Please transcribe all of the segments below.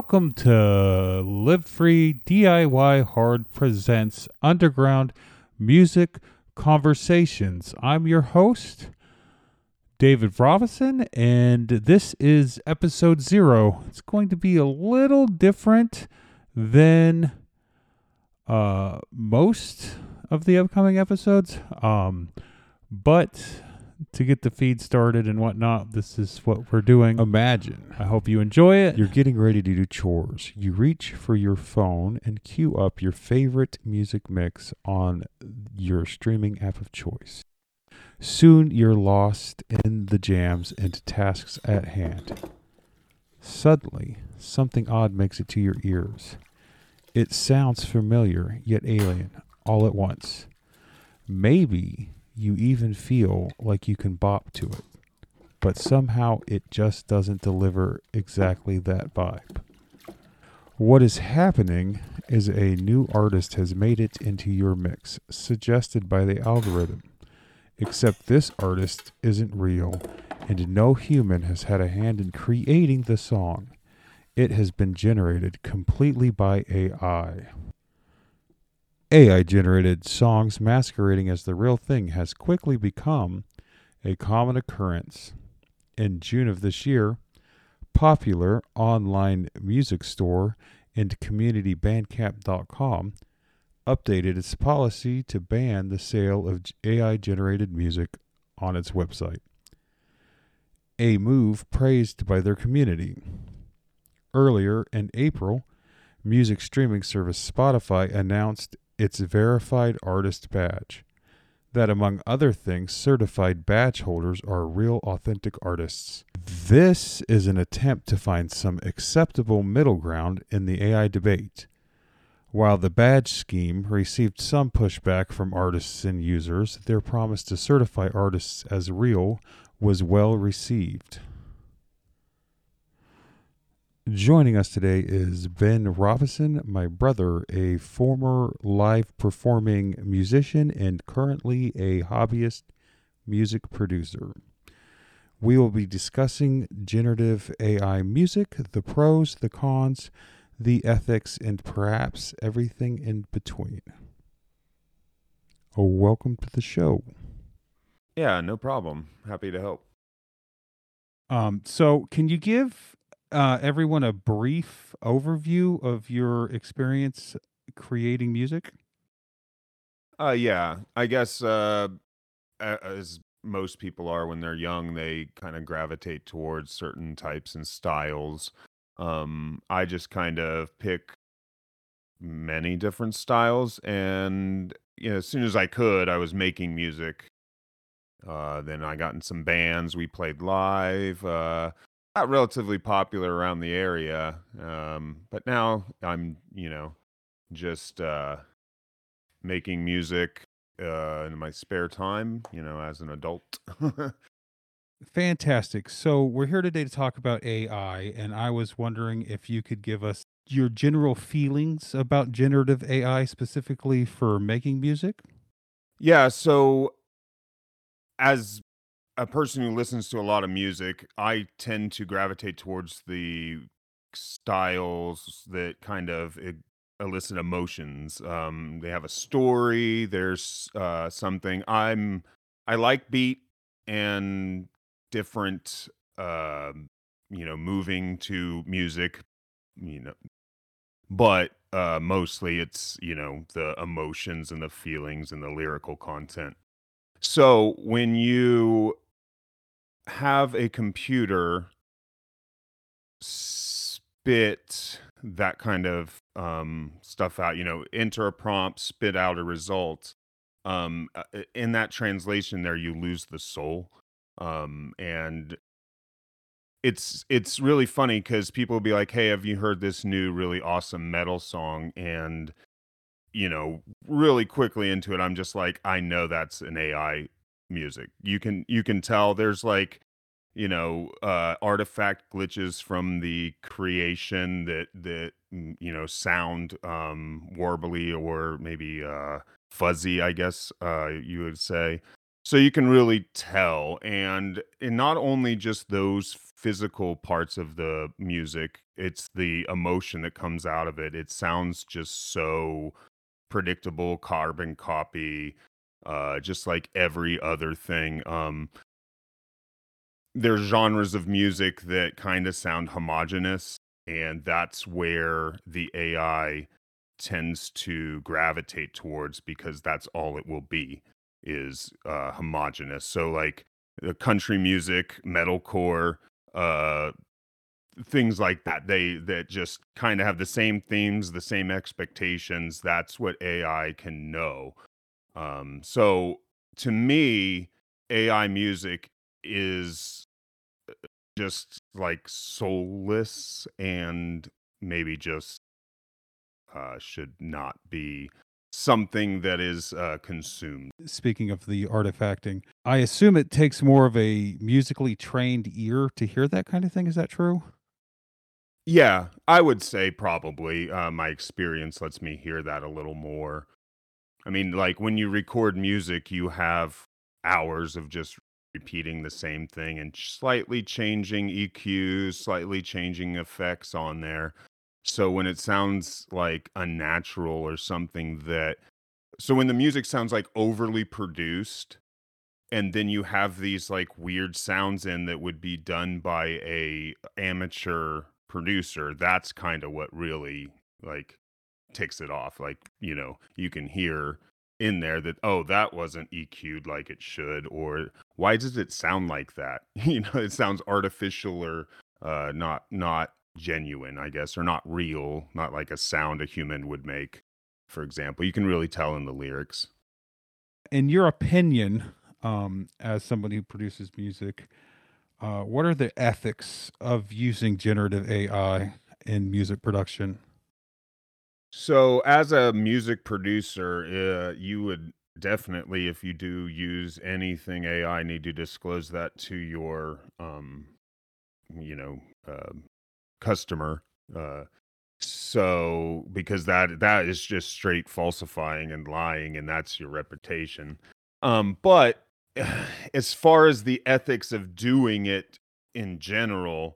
Welcome to Live Free DIY Hard presents Underground Music Conversations. I'm your host, David Robinson, and this is episode 0. It's going to be a little different than most of the upcoming episodes, but to get the feed started and whatnot, this is what we're doing. Imagine. I hope you enjoy it. You're getting ready to do chores. You reach for your phone and queue up your favorite music mix on your streaming app of choice. Soon you're lost in the jams and tasks at hand. Suddenly, something odd makes it to your ears. It sounds familiar, yet alien, all at once. Maybe you even feel like you can bop to it, but somehow it just doesn't deliver exactly that vibe. What is happening is a new artist has made it into your mix, suggested by the algorithm. Except this artist isn't real, and no human has had a hand in creating the song. It has been generated completely by AI. AI-generated songs masquerading as the real thing has quickly become a common occurrence. In June of this year, popular online music store and community Bandcamp.com updated its policy to ban the sale of AI-generated music on its website, a move praised by their community. Earlier in April, music streaming service Spotify announced its verified artist badge, that among other things, certified badge holders are real authentic artists. This is an attempt to find some acceptable middle ground in the AI debate. While the badge scheme received some pushback from artists and users, their promise to certify artists as real was well received. Joining us today is Ben Robinson, my brother, a former live performing musician and currently a hobbyist music producer. We will be discussing generative AI music, the pros, the cons, the ethics, and perhaps everything in between. Welcome to the show. Yeah, no problem. Happy to help. So can you give everyone a brief overview of your experience creating music? Yeah, I guess as most people are when they're young, they kind of gravitate towards certain types and styles. I just kind of pick many different styles, and as soon as I could, I was making music. Then I got in some bands. We played live. Got relatively popular around the area, but now I'm just making music in my spare time, as an adult. Fantastic. So we're here today to talk about AI, and I was wondering if you could give us your general feelings about generative AI specifically for making music. Yeah, so as a person who listens to a lot of music, I tend to gravitate towards the styles that kind of elicit emotions. They have a story. There's something. I like beat and different, moving to music. You know, but mostly it's the emotions and the feelings and the lyrical content. So when you have a computer spit that kind of stuff out, enter a prompt, spit out a result. In that translation, there you lose the soul, and it's really funny because people will be like, "Hey, have you heard this new really awesome metal song?" And really quickly into it, I'm just like, I know that's an AI music. You can tell there's like, artifact glitches from the creation that sound warbly or maybe fuzzy, I guess you would say. So you can really tell, and not only just those physical parts of the music, it's the emotion that comes out of it. It sounds just so predictable, carbon copy, just like every other thing. There's genres of music that kind of sound homogenous, and that's where the AI tends to gravitate towards because that's all it will be is homogenous. So like the country music, metalcore, uh things like that, they that just kind of have the same themes, the same expectations. That's what AI can know. So to me, AI music is just like soulless and maybe just should not be something that is consumed. Speaking of the artifacting, I assume it takes more of a musically trained ear to hear that kind of thing. Is that true? Yeah, I would say probably my experience lets me hear that a little more. I mean, like when you record music, you have hours of just repeating the same thing and slightly changing EQs, slightly changing effects on there. So when it sounds like unnatural or something that, so when the music sounds like overly produced, and then you have these like weird sounds in that would be done by a amateur producer, that's kind of what really like takes it off. Like, you can hear in there that, oh, that wasn't EQ'd like it should, or why does it sound like that? It sounds artificial or not genuine, I guess, or not real, not like a sound a human would make, for example. You can really tell in the lyrics. In your opinion, as somebody who produces music, what are the ethics of using generative AI in music production? So, as a music producer, you would definitely, if you do use anything AI, need to disclose that to your, you know, uh, customer. Uh, so, because that is just straight falsifying and lying, and that's your reputation. But as far as the ethics of doing it in general,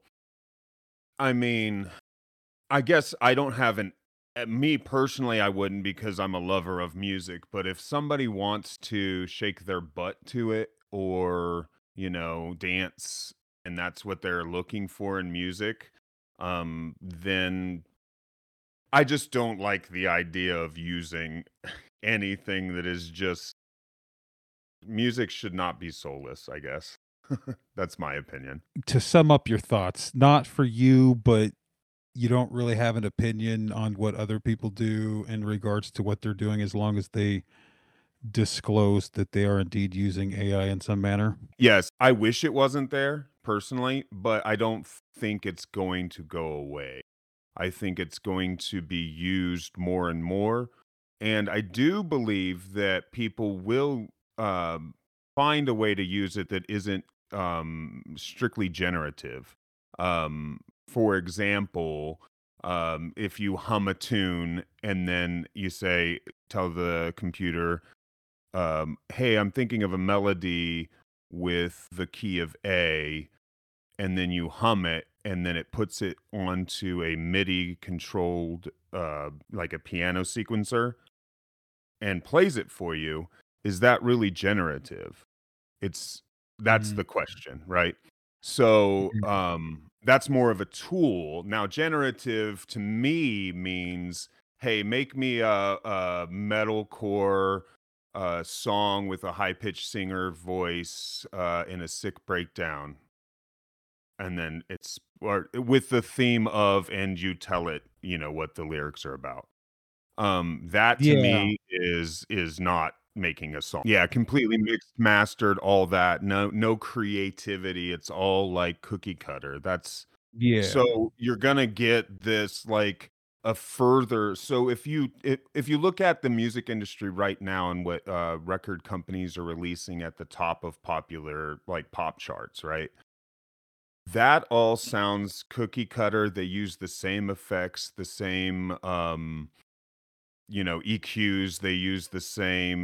I mean, I guess I don't have me personally, I wouldn't because I'm a lover of music, but if somebody wants to shake their butt to it or, dance and that's what they're looking for in music, then I just don't like the idea of using anything that is just music should not be soulless, I guess. That's my opinion. To sum up your thoughts, not for you, but you don't really have an opinion on what other people do in regards to what they're doing as long as they disclose that they are indeed using AI in some manner. Yes, I wish it wasn't there personally, but I don't think it's going to go away. I think it's going to be used more and more. And I do believe that people will find a way to use it that isn't strictly generative. For example, if you hum a tune and then you say, tell the computer, hey, I'm thinking of a melody with the key of A, and then you hum it, and then it puts it onto a MIDI controlled, like a piano sequencer, and plays it for you. Is that really generative? It's That's Mm, the question, right? So, mhm. that's more of a tool. Now, generative to me means, hey, make me a metalcore song with a high pitched singer voice in a sick breakdown, and then it's or with the theme of, and you tell it, what the lyrics are about. That to Yeah, me is not making a song. Yeah, completely mixed, mastered, all that. No creativity. It's all like cookie cutter. That's yeah. so you're gonna get this like a further. So if you look at the music industry right now and what record companies are releasing at the top of popular like pop charts, right? That all sounds cookie cutter. They use the same effects, the same EQs, they use the same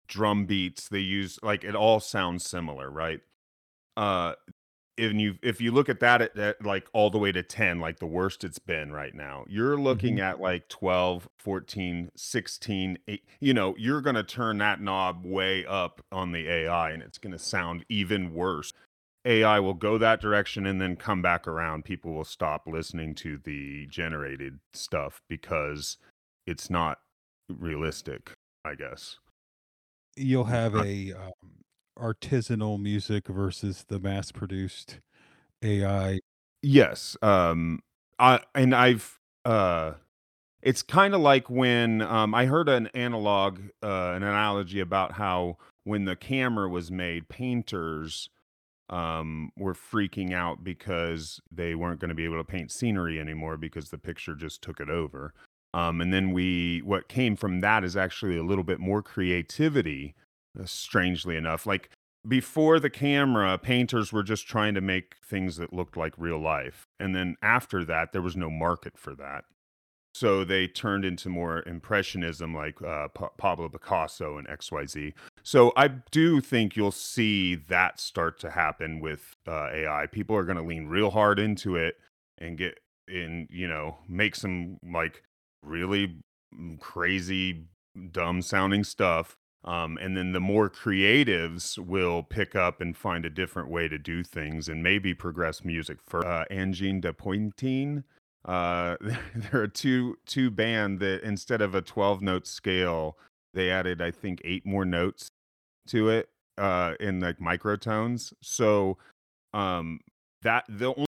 drum beats. They use like it all sounds similar, right? Uh, if you look at that at like all the way to 10, like the worst it's been right now, you're Hmm. looking at like 12, 14, 16, 8, you know, you're going to turn that knob way up on the AI and it's going to sound even worse. AI will go that direction and then come back around. People will stop listening to the generated stuff because it's not realistic, I guess. You'll have a artisanal music versus the mass produced AI. Yes. I've it's kind of like when I heard an analogy about how when the camera was made, painters were freaking out because they weren't going to be able to paint scenery anymore because the picture just took it over. And then what came from that is actually a little bit more creativity, strangely enough. Like before the camera, painters were just trying to make things that looked like real life. And then after that, there was no market for that. So they turned into more impressionism, like Pablo Picasso and XYZ. So I do think you'll see that start to happen with AI. People are going to lean real hard into it and get in, you know, make some like really crazy, dumb sounding stuff. And then the more creatives will pick up and find a different way to do things and maybe progress music for Angine de Pointine. There are two band that instead of a 12 note scale, they added I think 8 more notes to it in like microtones. So um that the